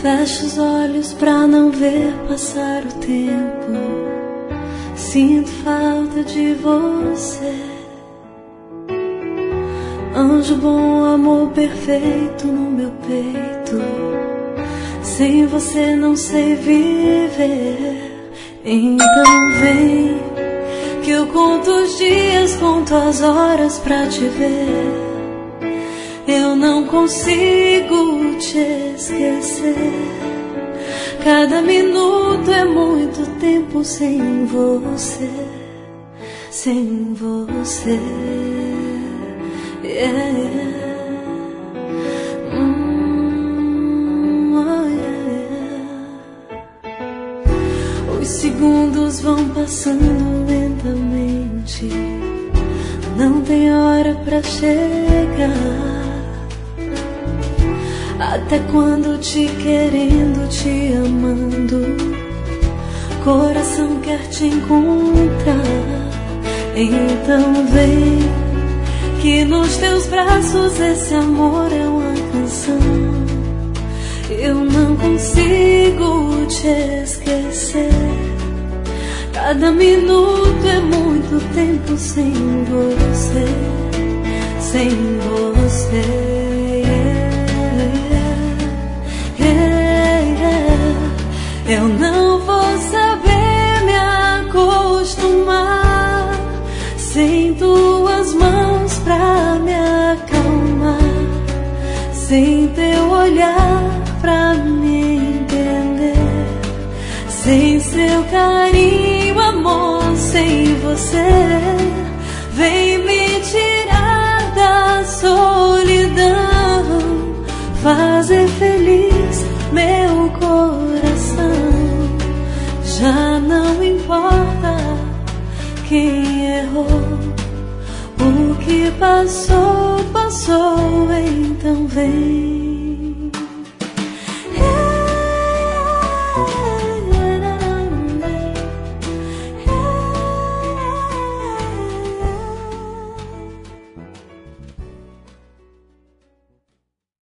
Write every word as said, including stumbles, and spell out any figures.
Fecho os olhos pra não ver passar o tempo. Sinto falta de você. Anjo bom, amor perfeito no meu peito. Sem você não sei viver. Então vem, que eu conto os dias, conto as horas pra te ver. Eu não consigo te esquecer. Cada minuto é muito tempo sem você. Sem você, yeah. mm, oh, yeah. Os segundos vão passando lentamente. Não tem hora pra chegar. Até quando te querendo, te amando, coração quer te encontrar. Então vem, que nos teus braços esse amor é uma canção. Eu não consigo te esquecer. Cada minuto é muito tempo sem você. Sem você. Eu não vou saber me acostumar sem tuas mãos pra me acalmar, sem teu olhar pra me entender, sem seu carinho, amor, sem você. Vem me tirar da solidão, fazer feliz meu coração. Já não importa quem errou, o que passou, passou, então vem.